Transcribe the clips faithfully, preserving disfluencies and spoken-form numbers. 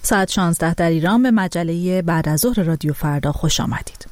ساعت شانزده در ایران به مجله بعد از ظهر رادیو فردا خوش آمدید.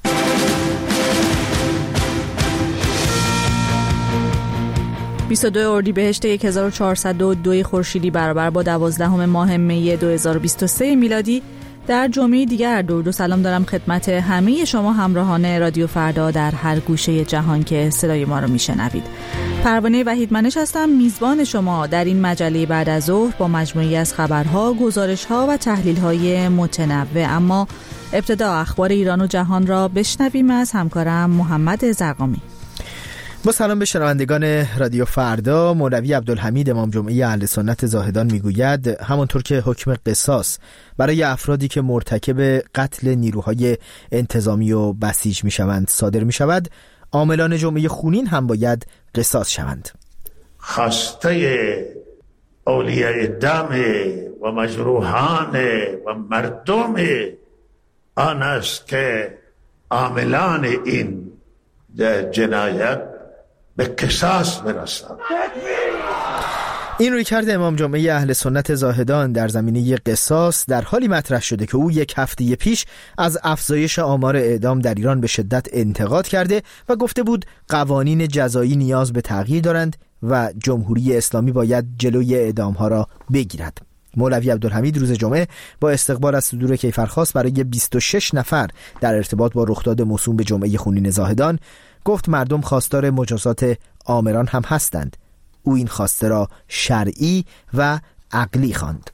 بیست و دو اردیبهشت هزار و چهارصد و دو خورشیدی برابر با دوازدهم ماه می دو هزار و بیست و سه میلادی در جمعه دیگر درود و سلام دارم خدمت همه شما همراهان رادیو فردا در هر گوشه جهان که صدای ما رو میشنوید. پروانه وحیدمنش هستم، میزبان شما در این مجله بعد از ظهر با مجموعی از خبرها، گزارشها و تحلیل‌های متنوع. اما ابتدا اخبار ایران و جهان را بشنویم از همکارم محمد زرقامی. با سلام به شنوندگان رادیو فردا، مولوی عبدالحمید امام جمعه اهل سنت زاهدان میگوید همانطور که حکم قصاص برای افرادی که مرتکب قتل نیروهای انتظامی و بسیج میشوند صادر میشود، عاملان جمعه خونین هم باید قصاص شوند. خواسته اولیاء دم و مجروحان و مردم آن است که عاملان این جنایت به قصاص برسند. این رویکرد امام جمعه اهل سنت زاهدان در زمینه قصاص در حالی مطرح شده که او یک هفته پیش از افزایش آمار اعدام در ایران به شدت انتقاد کرده و گفته بود قوانین جزایی نیاز به تغییر دارند و جمهوری اسلامی باید جلوی اعدام‌ها را بگیرد. مولوی عبدالحمید روز جمعه با استقبال از صدور کیفرخواست برای بیست و شش نفر در ارتباط با رخداد موسوم به جمعه خونین زاهدان گفت مردم خواستار مجازات آمران هم هستند. او این خواسته را شرعی و عقلی خواند.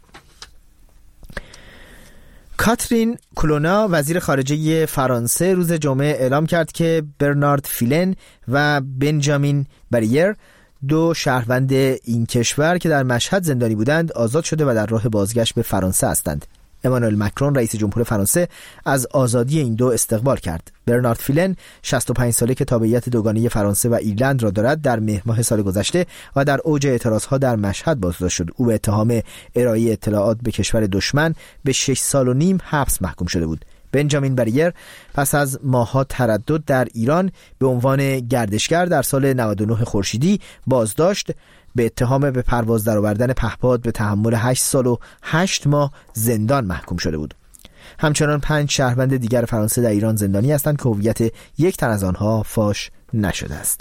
کاترین کولونا وزیر خارجه فرانسه روز جمعه اعلام کرد که برنارد فیلن و بنجامین بریر، دو شهروند این کشور که در مشهد زندانی بودند، آزاد شده و در راه بازگشت به فرانسه هستند. امانوئل مکرون رئیس جمهور فرانسه از آزادی این دو استقبال کرد. برنارد فیلن شصت و پنج ساله که تابعیت دوگانه فرانسه و ایرلند را دارد، در مهر ماه سال گذشته و در اوج اعتراضها در مشهد بازداشت شد. او به اتهام ارائه اطلاعات به کشور دشمن به شش سال و نیم حبس محکوم شده بود. بنجامین بریر پس از ماه‌ها تردد در ایران به عنوان گردشگر در سال نود و نه خورشیدی بازداشت، به اتهام به پرواز درآوردن پهپاد به تحمل هشت سال و هشت ماه زندان محکوم شده بود. همچنان پنج شهروند دیگر فرانسه در ایران زندانی هستند که هویت یک تن از آنها فاش نشده است.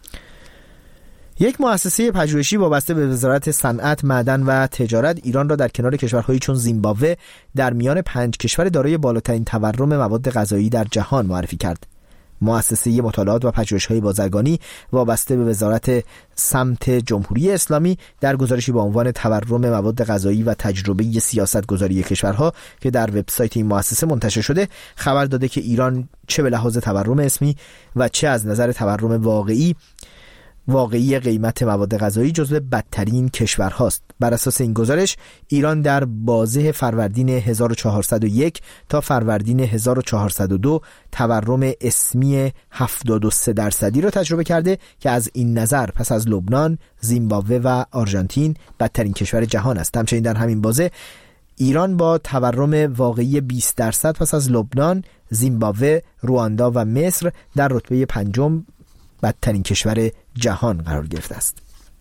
یک مؤسسه پژوهشی وابسته به وزارت صنعت، معدن و تجارت ایران را در کنار کشورهایی چون زیمبابوه در میان پنج کشور دارای بالاترین تورم مواد غذایی در جهان معرفی کرد. مؤسسه مطالعات و پژوهش‌های بازرگانی وابسته به وزارت سمت جمهوری اسلامی در گزارشی با عنوان تورم مواد غذایی و تجربه سیاست‌گذاری کشورها که در وبسایت این مؤسسه منتشر شده خبر داده که ایران چه به لحاظ تورم اسمی و چه از نظر تورم واقعی واقعی قیمت مواد غذایی جزو بدترین کشورهاست. بر اساس این گزارش ایران در بازه فروردین هزار و چهارصد و یک تا فروردین هزار و چهارصد و دو تورم اسمی هفتاد و سه درصدی را تجربه کرده که از این نظر پس از لبنان، زیمبابوه و آرژانتین بدترین کشور جهان است. همچنین در همین بازه ایران با تورم واقعی بیست درصد پس از لبنان، زیمبابوه، رواندا و مصر در رتبه پنجم بدترین کشور جهان قرار گرفته است.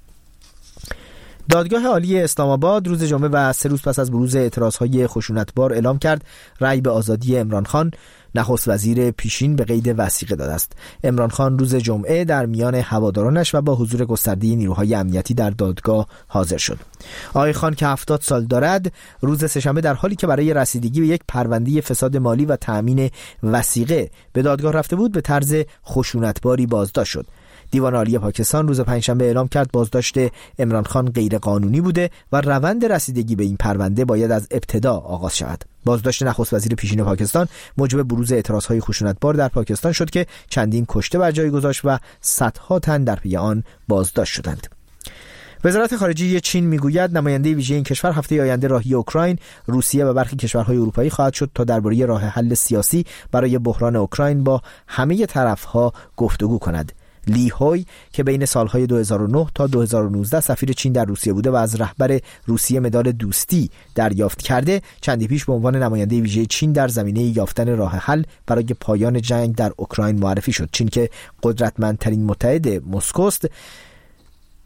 دادگاه عالی اسلام آباد روز جمعه و سه روز پس از بروز اعتراضهای خشونتبار اعلام کرد رأی به آزادی عمران خان، نخست وزیر پیشین، به قید وثیقه داده است. عمران خان روز جمعه در میان هوادارانش و با حضور گسترده نیروهای امنیتی در دادگاه حاضر شد. آقای خان که هفتاد سال دارد، روز سه‌شنبه در حالی که برای رسیدگی به یک پرونده فساد مالی و تأمین وثیقه به دادگاه رفته بود، به طرز خشونتباری بازداشت شد. دیوان عالی پاکستان روز پنجشنبه اعلام کرد بازداشت عمران خان غیر قانونی بوده و روند رسیدگی به این پرونده باید از ابتدا آغاز شود. بازداشت نخست وزیر پیشین پاکستان موجب بروز اعتراضهای خشونتبار در پاکستان شد که چندین کشته بر جای گذاشت و صدها تن در پی آن بازداشت شدند. وزارت خارجه چین میگوید نماینده ویژه این کشور هفته آینده راهی اوکراین، روسیه و برخی کشورهای اروپایی خواهد شد تا درباره راه حل سیاسی برای بحران اوکراین با همه طرف‌ها گفتگو کند. لی هوی که بین سالهای دو هزار و نه تا دو هزار و نوزده سفیر چین در روسیه بوده و از رهبر روسیه مدال دوستی دریافت کرده، چندی پیش به عنوان نماینده ویژه چین در زمینه یافتن راه حل برای پایان جنگ در اوکراین معرفی شد. چین که قدرتمندترین متحد مسکو است،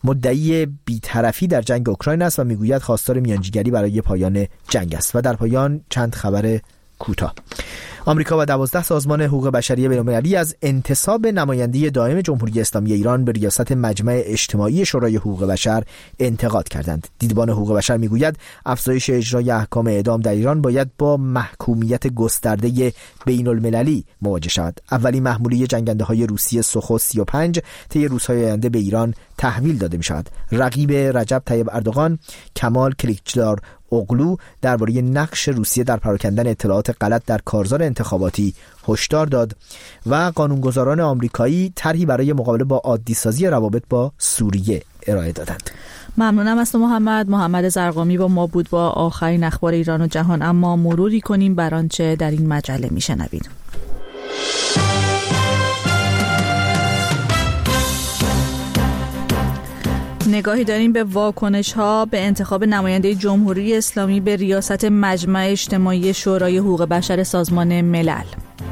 مدعی بی‌طرفی در جنگ اوکراین است و میگوید خواستار میانجیگری برای پایان جنگ است. و در پایان چند خبر کوتاه. آمریکا و دوازده سازمان حقوق بشری بین‌المللی از انتصاب نماینده دائم جمهوری اسلامی ایران به ریاست مجمع اجتماعی شورای حقوق بشر انتقاد کردند. دیدبان حقوق بشر میگوید افزایش اجرای احکام اعدام در ایران باید با محکومیت گسترده بین‌المللی مواجه شود. اولین محموله جنگنده‌های روسی سوخو سی و پنج طی روزهای آینده به ایران تحویل داده می‌شود. رقیب رجب طیب اردوغان کمال کلیچدار اوغلو درباره نقش روسیه در پراکندن اطلاعات غلط در کارزار انتخاباتی هشدار داد و قانونگذاران آمریکایی طرحی برای مقابله با عادی‌سازی روابط با سوریه ارائه دادند. ممنونم از تو محمد. محمد زرقامی با ما بود با آخرین اخبار ایران و جهان، اما مروری کنیم بر آنچه در این مجله میشنوید. نگاهی داریم به واکنش‌ها به انتخاب نماینده جمهوری اسلامی به ریاست مجمع اجتماعی شورای حقوق بشر سازمان ملل.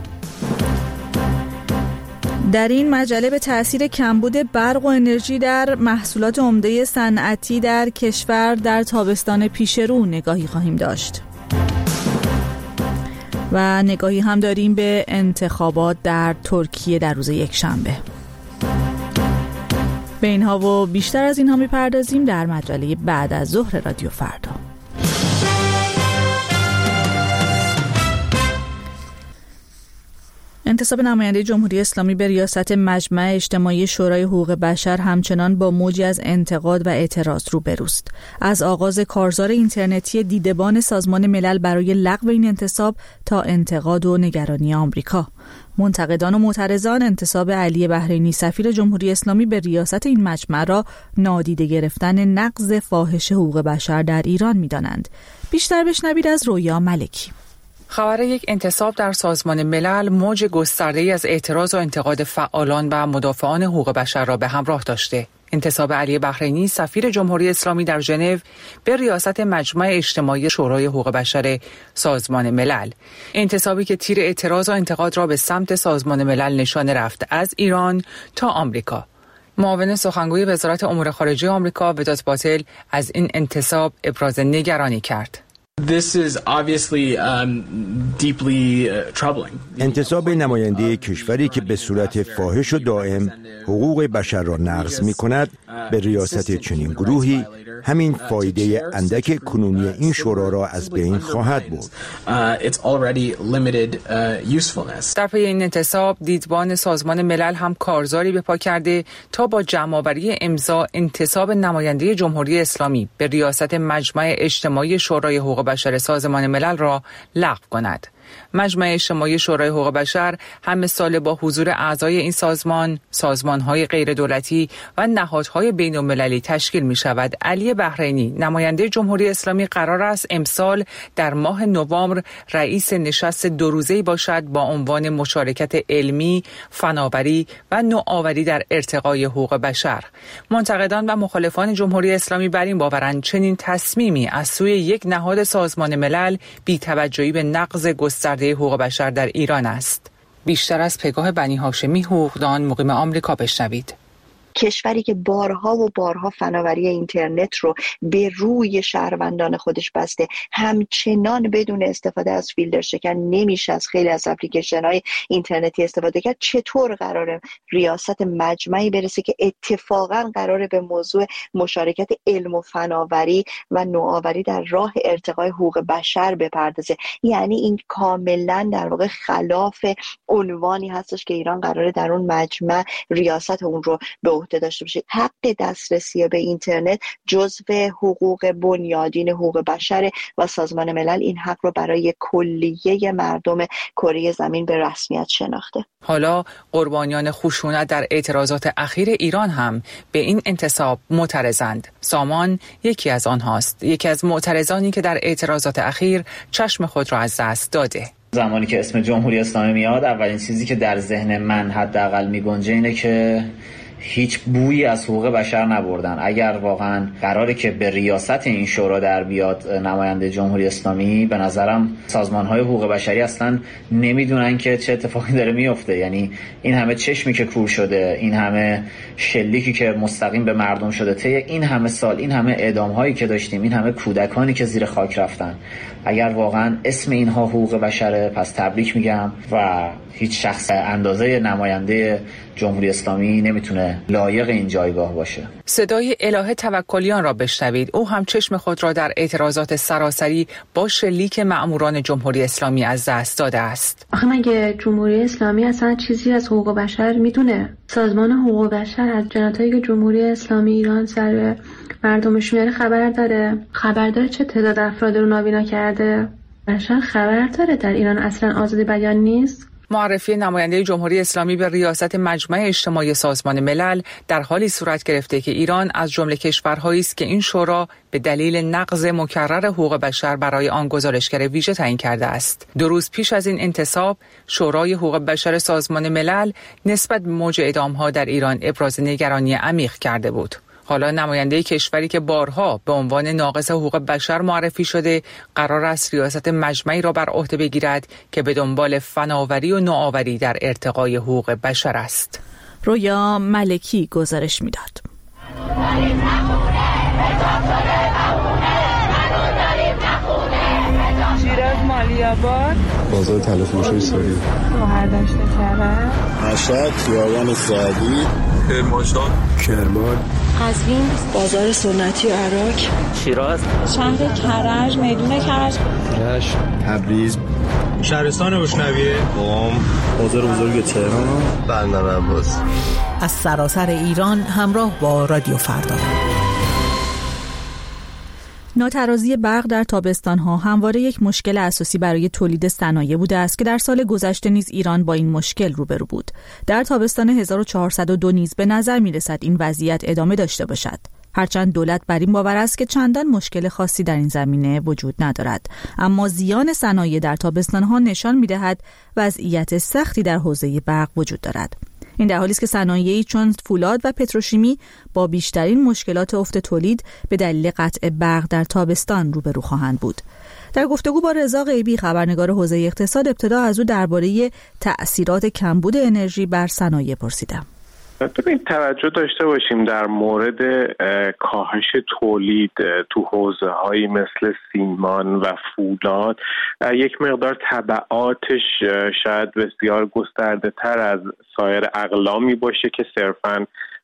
در این مجله به تأثیر کمبود برق و انرژی در محصولات عمده صنعتی در کشور در تابستان پیش رو نگاهی خواهیم داشت. و نگاهی هم داریم به انتخابات در ترکیه در روز یکشنبه. به اینها و بیشتر از اینها میپردازیم در مجله بعد از ظهر رادیو فردا. انتصاب نماینده جمهوری اسلامی به ریاست مجمع اجتماعی شورای حقوق بشر همچنان با موجی از انتقاد و اعتراض روبروست. از آغاز کارزار اینترنتی دیدبان سازمان ملل برای لغو این انتصاب تا انتقاد و نگرانی آمریکا، منتقدان و معترضان انتصاب علی بحرینی سفیر جمهوری اسلامی به ریاست این مجمع را نادیده گرفتن نقض فاحش حقوق بشر در ایران می‌دانند. بیشتر بشنوید از رویا ملکی. خبر یک انتصاب در سازمان ملل موج گسترده‌ای از اعتراض و انتقاد فعالان و مدافعان حقوق بشر را به همراه داشته. انتصاب علی بحرینی سفیر جمهوری اسلامی در ژنو به ریاست مجمع اجتماعی شورای حقوق بشر سازمان ملل، انتصابی که تیر اعتراض و انتقاد را به سمت سازمان ملل نشانه رفت از ایران تا آمریکا. معاون سخنگوی وزارت امور خارجه آمریکا وداد پاتل از این انتصاب ابراز نگرانی کرد. This is obviously um, deeply uh, troubling. انتصاب نماینده کشوری که به صورت فاحش و دائم حقوق بشر را نقض می کند به ریاست چنین گروهی همین فایده اندک کنونی این شورا را از بین خواهد برد. در پی این انتصاب دیدبان سازمان ملل هم کارزاری به پا کرده تا با جمع‌آوری امضا انتصاب نماینده جمهوری اسلامی به ریاست مجمع اجتماعی شورای حقوق بشر سازمان ملل را لغو کند. مجمع اجتماعی شورای حقوق بشر همه سال با حضور اعضای این سازمان، سازمان‌های غیردولتی و نهادهای بین‌المللی تشکیل می‌شود. علی بحرینی نماینده جمهوری اسلامی قرار است امسال در ماه نوامبر رئیس نشست دو روزه‌ای باشد با عنوان مشارکت علمی، فناوری و نوآوری در ارتقای حقوق بشر. منتقدان و مخالفان جمهوری اسلامی بر این باورند چنین تصمیمی از سوی یک نهاد سازمان ملل بی‌توجهی به نقض گسترده حقوق بشر در ایران است. بیشتر از پگاه بنی هاشمی حقوقدان مقیم آمریکا بشنوید. کشوری که بارها و بارها فناوری اینترنت رو به روی شهروندان خودش بسته، همچنان بدون استفاده از فیلتر شکن نمیشه از خیلی از اپلیکیشن‌های اینترنتی استفاده کرد. چطور قراره ریاست مجمعی برسه که اتفاقا قراره به موضوع مشارکت علم و فناوری و نوآوری در راه ارتقای حقوق بشر بپردازه؟ یعنی این کاملا در واقع خلاف عنوانی هستش که ایران قراره در اون مجمع ریاست اون رو به عهده داشته باشه. حق دسترسی به اینترنت جزو حقوق بنیادین حقوق بشر و سازمان ملل این حق رو برای کلیه مردم کره زمین به رسمیت شناخته. حالا قربانیان خشونت در اعتراضات اخیر ایران هم به این انتصاب معترضند. سامان یکی از آنهاست، یکی از معترضانی که در اعتراضات اخیر چشم خود را از دست داده. زمانی که اسم جمهوری اسلامی میاد اولین چیزی که در ذهن من حداقل میگنجه اینه که هیچ بویی از حقوق بشر نبردن. اگر واقعا قراره که به ریاست این شورا در بیاد نماینده جمهوری اسلامی، به نظرم سازمان‌های حقوق بشری اصلا نمیدونن که چه اتفاقی داره میفته. یعنی این همه چشمی که کور شده، این همه شلیکی که مستقیم به مردم شده، طی این همه سال، این همه اعدام‌هایی که داشتیم، این همه کودکانی که زیر خاک رفتن، اگر واقعا اسم اینها حقوق بشره، پس تبریک میگم و هیچ شخص اندازه نماینده جمهوری اسلامی نمیتونه لایق این جایگاه باشه. صدای الهه توکلیان را بشنوید. او هم چشم خود را در اعتراضات سراسری با شلیک مأموران جمهوری اسلامی از دست داده است. آخه مگه جمهوری اسلامی اصلا چیزی از حقوق بشر میدونه؟ سازمان حقوق بشر از جنایاتی که جمهوری اسلامی ایران سر مردمش میاره خبر داره؟ خبر داره چه تعداد افراد رو نابینا کرده؟ بشر خبر داره در ایران اصلا آزادی بیان نیست؟ معرفی نماینده جمهوری اسلامی به ریاست مجمع اجتماعی سازمان ملل در حالی صورت گرفته که ایران از جمله کشورهایی است که این شورا به دلیل نقض مکرر حقوق بشر برای آن گزارشگر ویژه تعیین کرده است. دو روز پیش از این انتصاب، شورای حقوق بشر سازمان ملل نسبت به موج اعدام‌ها در ایران ابراز نگرانی عمیق کرده بود. حالا نماینده کشوری که بارها به عنوان ناقض حقوق بشر معرفی شده، قرار است ریاست مجمعی را بر عهده بگیرد که به دنبال فناوری و نوآوری در ارتقای حقوق بشر است. رویا ملکی گزارش میداد. شیراز مالی‌آباد، بازار تلفروشی ساری، شهردشت کرج، مشهد، خیابان سعدی، کرمانشاه، کرمان، قزوین، بازار سنتی و عراق، شیراز، شهر کرج، میدون کرج، رشت، تبریز، شهرستان بشنویه، قم، بازار بزرگ تهران، بندر عباس. از سراسر ایران همراه با رادیو فردا. ناترازی برق در تابستان‌ها همواره یک مشکل اساسی برای تولید صنایع بوده است که در سال گذشته نیز ایران با این مشکل روبرو بود. در تابستان هزار و چهارصد و دو نیز به نظر می‌رسد این وضعیت ادامه داشته باشد. هرچند دولت بر این باور است که چندان مشکل خاصی در این زمینه وجود ندارد، اما زیان صنایع در تابستان‌ها نشان می‌دهد وضعیت سختی در حوزه برق وجود دارد. این در حالی است که صنایعی چون فولاد و پتروشیمی با بیشترین مشکلات افت تولید به دلیل قطع برق در تابستان روبرو خواهند بود. در گفتگو با رضا غیبی، خبرنگار حوزه اقتصاد، ابتدا از او درباره تأثیرات کمبود انرژی بر صنایع پرسیدم. ببین، توجه داشته باشیم در مورد کاهش تولید تو حوزه‌هایی مثل سیمان و فولاد یک مقدار تبعاتش شاید بسیار گسترده تر از سایر اقلامی باشه که صرفاً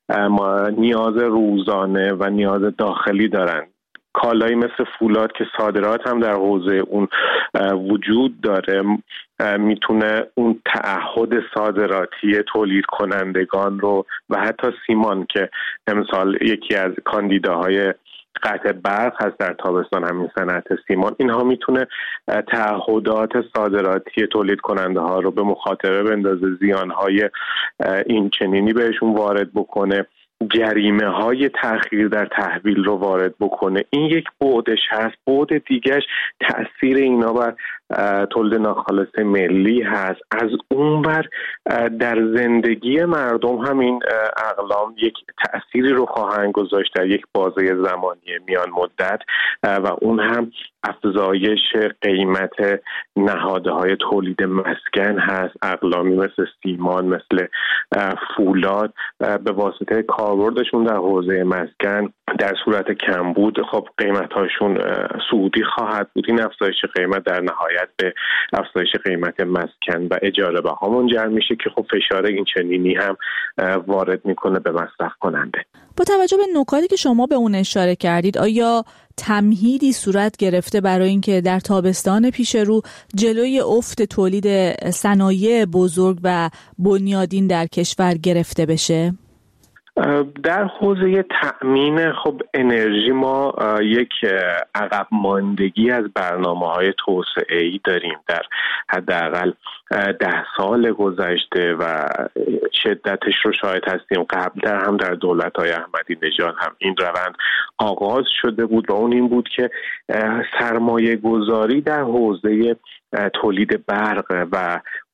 نیاز روزانه و نیاز داخلی دارن. کالایی مثل فولاد که صادرات هم در حوزه اون وجود داره میتونه اون تعهد صادراتی تولید کنندگان رو و حتی سیمان که امسال یکی از کاندیداهای قطع برق هست در تابستان همین صنعت سیمان، اینها میتونه تعهدات صادراتی تولید کننده ها رو به مخاطره بندازه، زیانهای این چنینی بهشون وارد بکنه، جریمه های تأخیر در تحویل رو وارد بکنه. این یک بعدش هست. بعد دیگرش تأثیر اینا بر تولید ناخالص ملی هست. از اون بر در زندگی مردم همین اقلام یک تأثیری رو خواهند گذاشت در یک بازه زمانی میان مدت و اون هم افزایش قیمت نهادهای تولید مسکن هست. اقلامی مثل سیمان، مثل فولاد به واسطه کاربردشون در حوزه مسکن در صورت کمبود خب قیمتاشون صعودی خواهد بود. این افزایش قیمت در نهایت به افزایش قیمت مسکن و اجاره بها منجر میشه که خب فشار این چنینی هم وارد میکنه به مصرف کننده. با توجه به نکاتی که شما به اون اشاره کردید، آیا تمهیدی صورت گرفته برای اینکه در تابستان پیش رو جلوی افت تولید صنایع بزرگ و بنیادین در کشور گرفته بشه؟ در حوزه تأمین خب انرژی ما یک عقب ماندگی از برنامه‌های توسعه‌ای داریم. در حداقل ده سال گذشته و شدتش رو شاهد هستیم. قبل‌تر هم در دولت‌های احمدی نژاد هم این روند آغاز شده بود و اون این بود که سرمایه گذاری در حوزه تولید برق و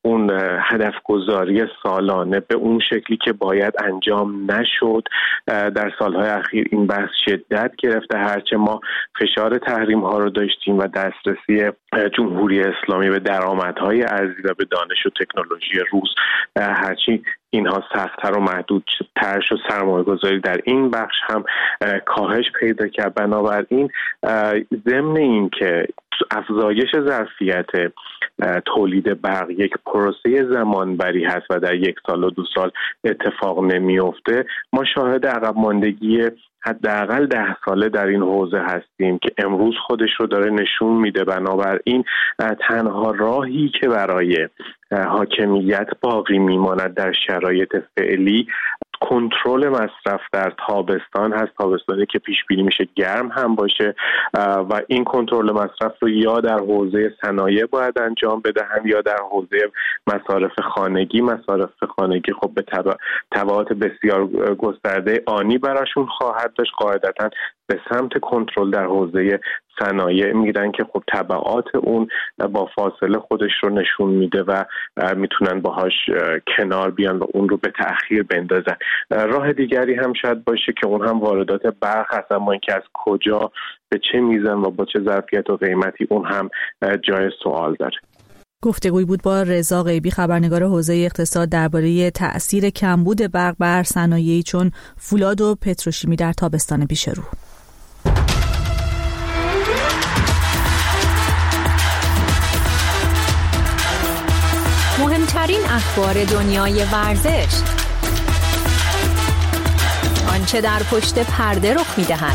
اون هدف گذاری سالانه به اون شکلی که باید انجام نشد. در سالهای اخیر این بحث شدت گرفته، هرچه ما فشار تحریم ها رو داشتیم و دسترسی جمهوری اسلامی به درآمدهای ارزی و به دانش و تکنولوژی روز هرچی اینها سخت‌تر و محدودتر شد، سرمایه گذاری در این بخش هم کاهش پیدا کرد. بنابراین ضمن این که افزایش ظرفیت تولید برق یک پروسه زمانبری هست و در یک سال و دو سال اتفاق نمیفته، ما شاهد عقب ماندگی حداقل ده ساله در این حوزه هستیم که امروز خودش رو داره نشون میده. بنابراین تنها راهی که برای حاکمیت باقی میماند در شرایط فعلی کنترل مصرف در تابستان هست، تابستانی که پیش بینی میشه گرم هم باشه و این کنترل مصرف رو یا در حوزه صنایع باید انجام بدهند یا در حوزه مصارف خانگی. مصارف خانگی خب به تبعات بسیار گسترده آنی براشون خواهد داشت، قاعدتاً به سمت کنترل در حوزه صنایع میرن که خب تبعات اون با فاصله خودش رو نشون میده و میتونن باهاش کنار بیان و اون رو به تأخیر بندازن. راه دیگری هم شاید باشه که اون هم واردات برق هست، اما اینکه از کجا به چه میزان و با چه ظرفیت و قیمتی اون هم جای سوال داره. گفتگوی بود با رضا غیبی، خبرنگار حوزه اقتصاد، درباره تأثیر کمبود برق بر صنایعی چون فولاد و پتروشیمی در تابستان پیش رو. مهمترین اخبار دنیای ورزش، آنچه در پشت پرده رخ می‌دهد.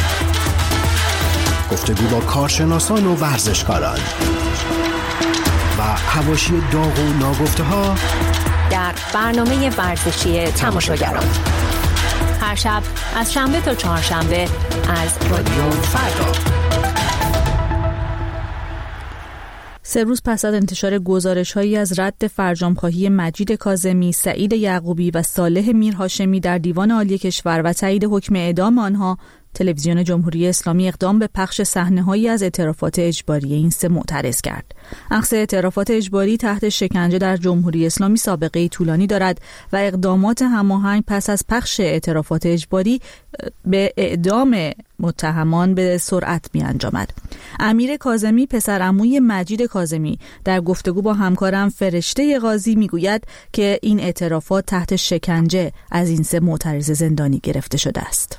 گفتگو با کارشناسان و ورزشکاران و حواشی داغ و ناگفته‌ها در برنامه ورزشی تماشاگران، هر شب از شنبه تا چهارشنبه از رادیو فردا. سه روز پس از انتشار گزارش‌هایی از رد فرجام‌خواهی مجید کاظمی، سعید یعقوبی و صالح میرهاشمی در دیوان عالی کشور و تایید حکم اعدام آنها، تلویزیون جمهوری اسلامی اقدام به پخش صحنه‌هایی از اعترافات اجباری این سه معترض کرد. اخذ اعترافات اجباری تحت شکنجه در جمهوری اسلامی سابقه طولانی دارد و اقدامات هماهنگ پس از پخش اعترافات اجباری به اعدام متهمان به سرعت می‌انجامد. امیر کاظمی، پسرعموی مجید کاظمی، در گفتگو با همکارم فرشته قاضی میگوید که این اعترافات تحت شکنجه از این سه معترض زندانی گرفته شده است.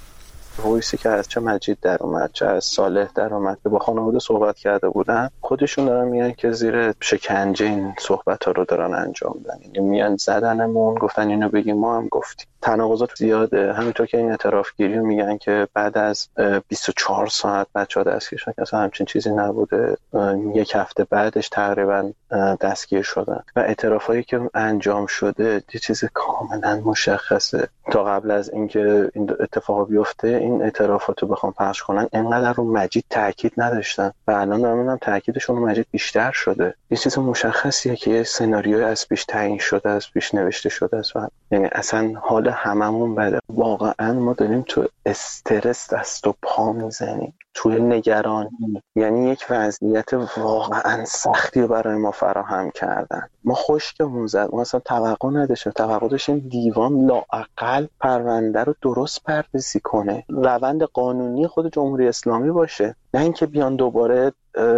وایسی که از چه مجید در اومد چه از صالح در اومد که با خانواده صحبت کرده بودن، خودشون دارن میگن که زیر شکنجه این صحبت ها رو دارن انجام میدن. یعنی میان زدنمون، گفتن اینو بگیم، ما هم گفتیم. تناقضات زیاده. همینطور که این اعتراف گیری میگن که بعد از بیست و چهار ساعت بچه‌ها دستگیر شدن، اصلا همچین چیزی نبوده. یک هفته بعدش تقریبا دستگیر شدن و اعترافایی که انجام شده یه چیز کاملا مشخصه. تا قبل از اینکه این اتفاق بیفته این اعترافات رو بخوام پخش کنن انقدر رو مجید تاکید نداشتن و الان دارم میبینم تاکیدشون رو مجید بیشتر شده. یه چیز مشخصیه که یه سناریوی از پیش تعیین شده، از پیش نوشته شده است و یعنی اصلا حال هممون بده. واقعا ما داریم تو استرس دست و پا میزنیم، توی نگرانی. یعنی یک وضعیت واقعا سختی رو برای ما فراهم کردن. ما خشکمون زد، ما اصلا توقع نداشتیم. توقع داشتیم دیوان لااقل پرونده رو درست بررسی کنه، روند قانونی خود جمهوری اسلامی باشه، نه اینکه بیان دوباره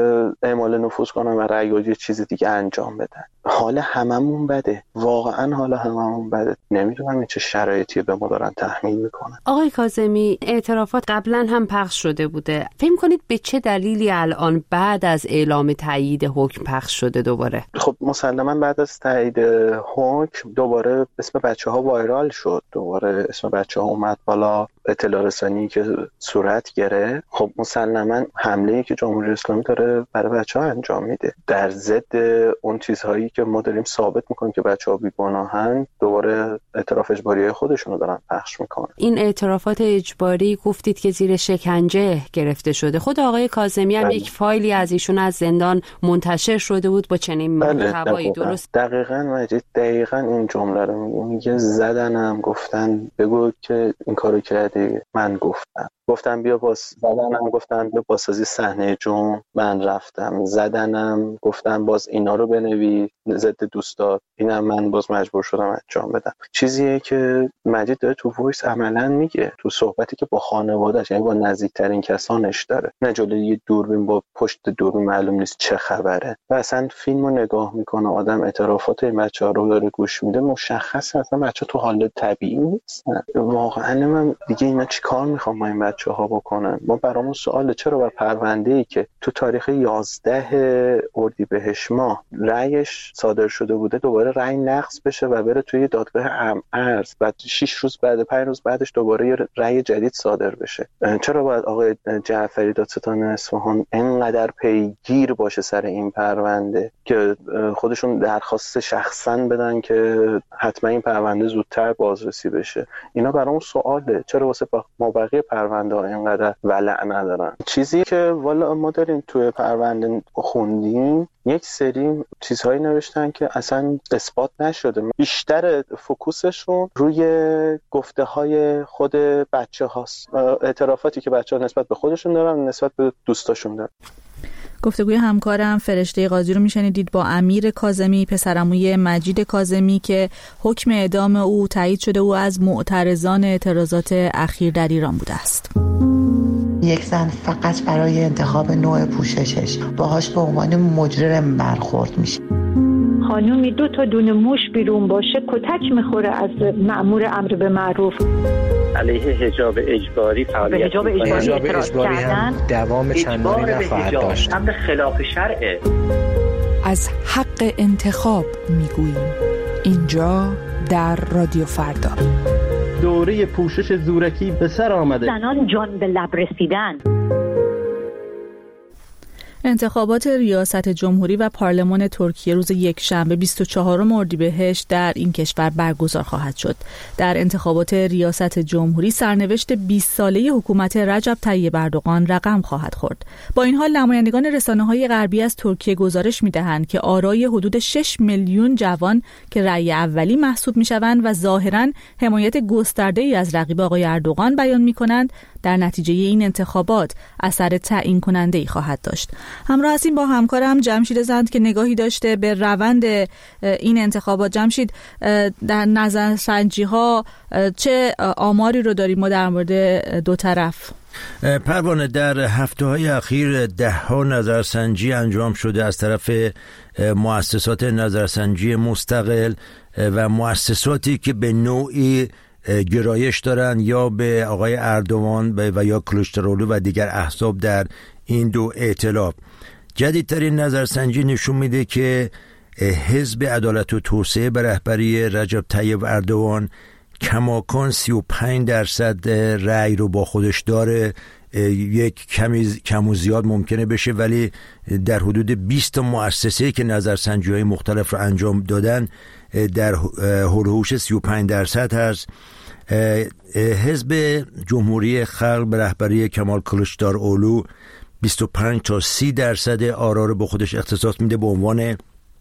اعمال نفوذ کنن و رأی و یه چیز دیگه انجام بدن. حال هممون بده، واقعا حال هممون بده. نمیدونم این چه شرایطی به ما دارن تحمیل میکنن. آقای کاظمی، اعترافات قبلا هم پخش شده بوده. فکر کنید به چه دلیلی الان بعد از اعلام تایید حکم پخش شده دوباره؟ خب مسلما بعد از تایید حکم دوباره اسم بچه‌ها وایرال شد، دوباره اسم بچه‌ها اومد بالا، اطلاع رسانی که صورت گرفت. خب مسلما حمله‌ای که جمهوری اسلامی داره برای بچه‌ها انجام میده در ضد اون چیزهایی که ما داریم ثابت میکنیم که بچه‌ها بی‌گناهن، دوباره اعتراف اجباری خودشون رو دارن پخش میکنن. این اعترافات اجباری گفتید که زیر شکنجه گرفته شده. خود آقای کاظمی هم بله. یک فایلی از ایشون از زندان منتشر شده بود با چنین محتوایی. بله. درست دقیقاً مجید دقیقاً این جمله رو میگه. میگه زدنم، گفتن بگو که این کارو کردی، من گفتم. گفتن بیا باز زدنم، گفتن بیا بازسازی صحنه جرم، من رفتم زدنم، گفتن باز اینا رو بنویس ضد دوستات، اینم من باز مجبور شدم انجام بدم. چیزیه که مجید داره تو وایس عملا میگه، تو صحبتی که با خانواده‌اش یعنی با نزدیکترین کسانش داره، نه جلوی یه دوربین با پشت دوربین معلوم نیست چه خبره و اصلا فیلمو نگاه میکنه آدم اعترافات این بچه‌ها رو داره گوش میده، مشخصه اصلا بچه‌ها تو حال طبیعی نیستن. واقعا من دیگه اینا چیکار میخوام با این بچه‌ها بکنن؟ ما برامون سواله چرا بر پرونده‌ای که تو تاریخ یازده اردیبهشت ماه رأیش صادر شده بوده دوباره رأی نقض بشه و بره توی دادگاه ارز، بعد شش روز بعد پنج روز بعدش دوباره یه رأی جدید صادر بشه؟ چرا باید آقای جعفری دادستان اصفهان اینقدر پیگیر باشه سر این پرونده که خودشون درخواست شخصا بدن که حتما این پرونده زودتر بازرسی بشه؟ اینا برامون سواله چرا واسه ما بقیه پرونده ها اینقدر ولع ندارن؟ چیزی که والا ما داریم توی پرونده خوندیم یک سری چیزهایی نوشتن که اصلا اثبات نشده، بیشتر فوکوسشون روی گفته های خود بچه هاست، اعترافاتی که بچه ها نسبت به خودشون دارن نسبت به دوستاشون دارن. گفتگوی همکارم فرشته قاضی رو میشنیدید با امیر کاظمی، پسرعموی مجید کاظمی که حکم اعدام او تایید شده او از معترضان اعتراضات اخیر در ایران بوده است. یک زن فقط برای انتخاب نوع پوششش باهاش به عنوان مجرم برخورد میشه. خانومی دو تا دونه موش بیرون باشه کتک میخوره از مأمور امر به معروف. علیه حجاب اجباری فعالیت حجاب اجباری, حجاب اجباری هم دوام چندانی نخواهد داشت. امر خلاف شرعه. از حق انتخاب میگوییم اینجا در رادیو فردا. دوره پوشش زورکی به سر آمده. زنان جان به لب رسیدن. انتخابات ریاست جمهوری و پارلمان ترکیه روز یکشنبه بیست و چهارم اردیبهشت در این کشور برگزار خواهد شد. در انتخابات ریاست جمهوری سرنوشت بیست ساله حکومت رجب طیب اردوغان رقم خواهد خورد. با این حال نمایندگان رسانه‌های غربی از ترکیه گزارش می‌دهند که آرای حدود شش میلیون جوان که رأی اولی محسوب می‌شوند و ظاهراً حمایت گسترده‌ای از رقیب آقای اردوغان بیان می‌کنند در نتیجه این انتخابات اثر تعیین کننده‌ای خواهد داشت. همراه هستیم با همکارم جمشید زند که نگاهی داشته به روند این انتخابات. جمشید، در نظرسنجی‌ها چه آماری رو داریم ما در مورد دو طرف؟ پروانه، در هفته‌های اخیر ده‌ها نظرسنجی انجام شده از طرف مؤسسات نظرسنجی مستقل و مؤسساتی که به نوعی گرایش دارن یا به آقای اردوغان و یا کلوچدارولو و دیگر احزاب در این دو ائتلاف. جدیدترین نظرسنجی نشون میده که حزب عدالت و توسعه به رهبری رجب طیب اردوغان کماکان سی و پنج درصد رأی رو با خودش داره. یک کمی کم و زیاد ممکنه بشه، ولی در حدود بیست مؤسسه که نظرسنجی‌های مختلف رو انجام دادن در هول و هوش سی و پنج درصد هست. حزب جمهوری خلق به رهبری کمال کلوچدارولو بیست و پنج تا سی درصد آرا رو به خودش اختصاص میده به عنوان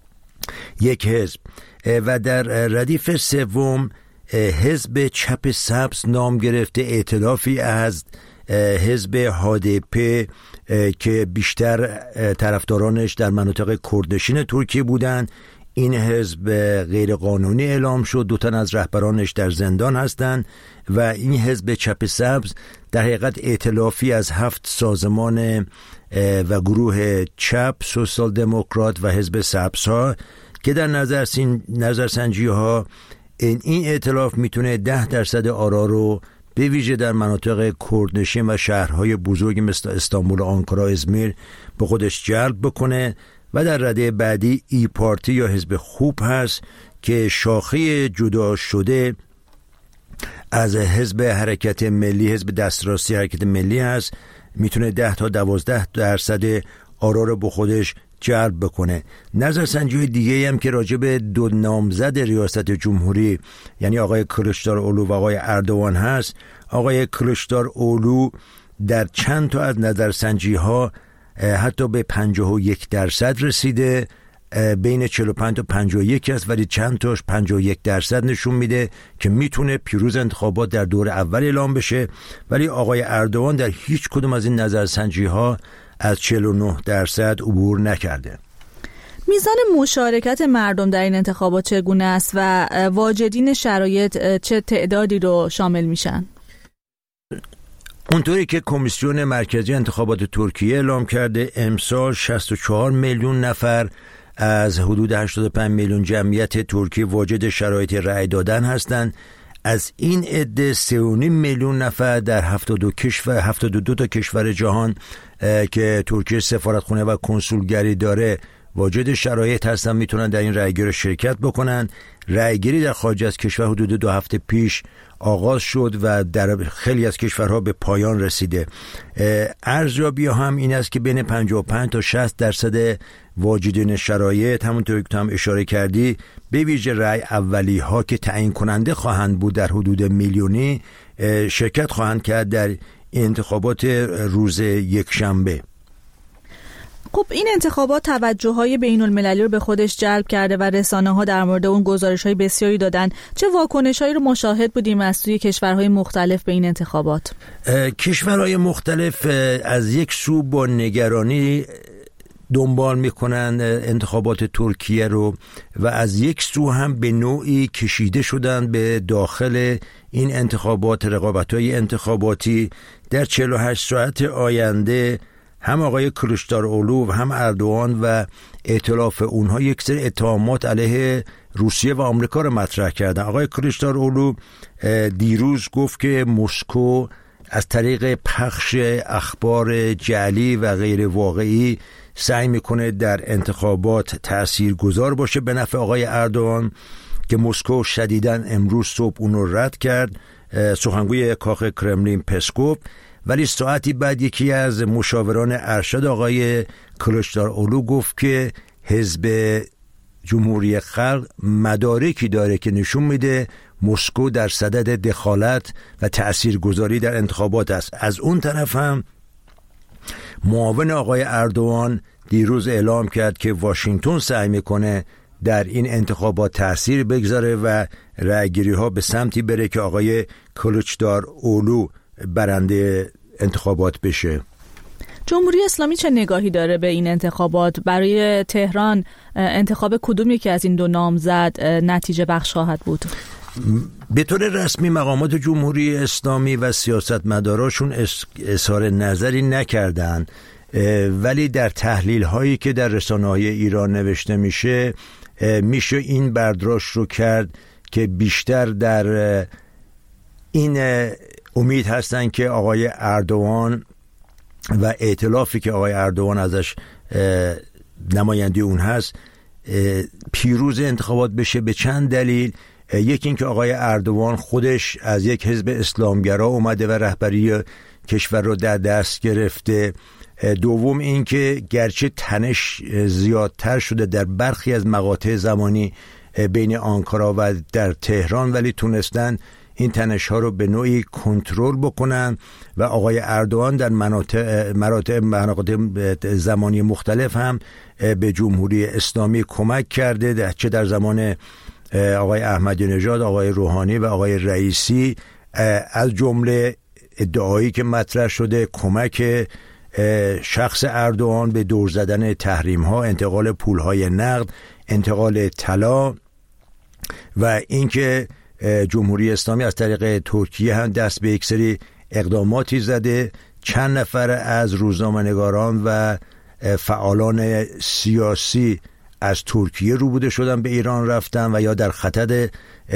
یک حزب. و در ردیف سوم حزب چپ سبز نام گرفته، ائتلافی از حزب هادپ که بیشتر طرفدارانش در مناطق کردنشین ترکیه بودند. این حزب غیر قانونی اعلام شد، دو تن از رهبرانش در زندان هستند و این حزب چپ سبز در حقیقت ائتلافی از هفت سازمان و گروه چپ، سوسیال دموکرات و حزب سبزها که در نظر نظرسنجی ها این این ائتلاف میتونه ده درصد آرا رو به ویژه در مناطق کردنشین و شهرهای بزرگ مثل استانبول، آنکارا، ازمیر به خودش جلب بکنه. و در رده بعدی ای پارتی یا حزب خوب هست که شاخه جدا شده از حزب حرکت ملی، حزب دسترسی حرکت ملی هست، میتونه ده تا دوازده درصد آرا رو به خودش جلب بکنه. نظرسنجی دیگه هم که راجع به دو نامزد ریاست جمهوری یعنی آقای کلوچدارولو و آقای اردوغان هست. آقای کلوچدارولو در چند تا از نظرسنجی ها حتی به پنجاه و یک درصد رسیده، بین چهل و پنج تا پنجاه و یک است، ولی چند تاش پنجاه و یک درصد نشون میده که میتونه پیروز انتخابات در دور اول اعلام بشه. ولی آقای اردوان در هیچ کدوم از این نظرسنجی ها از چهل و نه درصد عبور نکرده. میزان مشارکت مردم در این انتخابات چگونه است و واجدین شرایط چه تعدادی رو شامل میشن؟ اونطوری که کمیسیون مرکزی انتخابات ترکیه اعلام کرده، امسال شصت و چهار میلیون نفر از حدود هشتاد و پنج میلیون جمعیت ترکیه واجد شرایط رأی دادن هستند. از این عده سه و نیم میلیون نفر در هفتاد و دو کشور هفتاد و دو تا کشور جهان که ترکیه سفارتخونه و کنسولگری داره واجد شرایط هستن، میتونن در این رأیگیری شرکت بکنن. رأیگیری در خارج از کشور حدود دو هفته پیش آغاز شد و در خیلی از کشورها به پایان رسیده. ارزیابی هم این است که بین پنجاه و پنج تا شصت درصد واجدین شرایط، همونطور که تو هم اشاره کردی، به ویژه رأی اولی ها که تعیین کننده خواهند بود در حدود میلیونی، شرکت خواهند کرد در انتخابات روز یکشنبه. خب این انتخابات توجه‌های بین‌المللی رو به خودش جلب کرده و رسانه‌ها در مورد اون گزارش‌های بسیاری دادن. چه واکنش‌هایی رو مشاهد بودیم از سوی کشورهای مختلف به این انتخابات؟ کشورهای مختلف از یک سو با نگرانی دنبال میکنن انتخابات ترکیه رو و از یک سو هم به نوعی کشیده شدن به داخل این انتخابات. رقابت‌های انتخاباتی در چهل و هشت ساعت آینده هم آقای کلیچداروغلو و هم اردوغان و ائتلاف اونها یک سری اتهامات علیه روسیه و آمریکا رو مطرح کردن. آقای کلیچداروغلو دیروز گفت که مسکو از طریق پخش اخبار جعلی و غیر واقعی سعی میکنه در انتخابات تاثیرگذار باشه به نفع آقای اردوغان، که مسکو شدیداً امروز صبح اون رو رد کرد. سخنگوی کاخ کرملین پسکوف ولی ساعتی بعد یکی از مشاوران ارشد آقای کلیچداروغلو گفت که حزب جمهوری خلق مدارکی داره که نشون میده مسکو در صدد دخالت و تاثیرگذاری در انتخابات است. از اون طرف هم معاون آقای اردوغان دیروز اعلام کرد که واشنگتن سعی میکنه در این انتخابات تأثیر بگذاره و رأیگیری ها به سمتی بره که آقای کلیچداروغلو برنده انتخابات بشه. جمهوری اسلامی چه نگاهی داره به این انتخابات؟ برای تهران انتخاب کدوم یکی از این دو نامزد نتیجه بخش خواهد بود؟ به طور رسمی مقامات جمهوری اسلامی و سیاستمداراشون اظهار نظری نکردن، ولی در تحلیل هایی که در رسانه‌های ایران نوشته میشه میشه این برداشت رو کرد که بیشتر در این امید هستن که آقای اردوغان و ائتلافی که آقای اردوغان ازش نماینده اون هست پیروز انتخابات بشه به چند دلیل. یکی این که آقای اردوغان خودش از یک حزب اسلامگرا اومده و رهبری کشور رو در دست گرفته. دوم این که گرچه تنش زیادتر شده در برخی از مقاطع زمانی بین آنکارا و در تهران، ولی تونستن این تنش ها رو به نوعی کنترل بکنن و آقای اردوغان در مناطق مناطق مناطق زمانی مختلف هم به جمهوری اسلامی کمک کرده، چه در زمان آقای احمدی نژاد، آقای روحانی و آقای رئیسی. از جمله ادعایی که مطرح شده کمک شخص اردوغان به دور زدن تحریم ها، انتقال پول های نقد، انتقال طلا و اینکه جمهوری اسلامی از طریق ترکیه هم دست به یک سری اقداماتی زده. چند نفر از روزنامه‌نگاران و فعالان سیاسی از ترکیه روبوده شدن به ایران رفتن و یا در خطر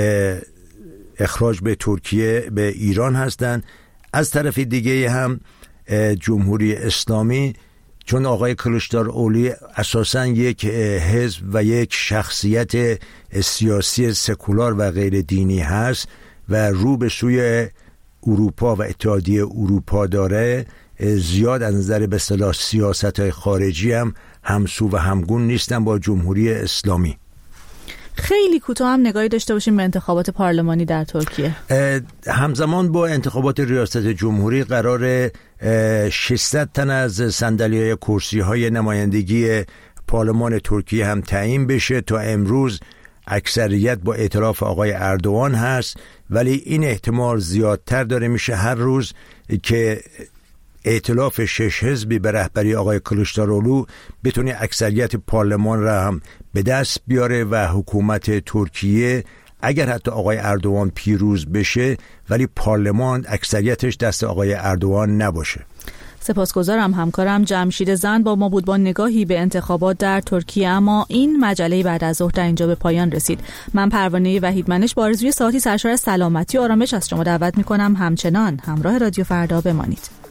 اخراج به ترکیه به ایران هستند. از طرف دیگه هم جمهوری اسلامی، چون آقای کلیچداروغلو اساساً یک حزب و یک شخصیت سیاسی سکولار و غیر دینی هست و رو به سوی اروپا و اتحادیه اروپا داره، زیاد از نظر به اصطلاح سیاست‌های خارجی هم همسو و همگون نیستن با جمهوری اسلامی. خیلی کوتاه هم نگاهی داشته باشیم به انتخابات پارلمانی در ترکیه. همزمان با انتخابات ریاست جمهوری قرار ششصد تن از صندلی‌های کرسی‌های نمایندگی پارلمان ترکیه هم تعیین بشه. تا امروز اکثریت با ائتلاف آقای اردوغان هست، ولی این احتمال زیادتر داره میشه هر روز که ائتلاف شش حزبی به رهبری آقای کلیچدارولو بتونه اکثریت پارلمان را هم به دست بیاره و حکومت ترکیه اگر حتی آقای اردوغان پیروز بشه ولی پارلمان اکثریتش دست آقای اردوغان نباشه. سپاسگزارم. همکارم جمشید زند با ما بود با نگاهی به انتخابات در ترکیه. اما این مجله بعد از ظهر در اینجا به پایان رسید. من پروانه وحیدمنش با آرزوی ساعتی سرشار از سلامتی و آرامش از شما دعوت می‌کنم همچنان همراه رادیو فردا بمانید.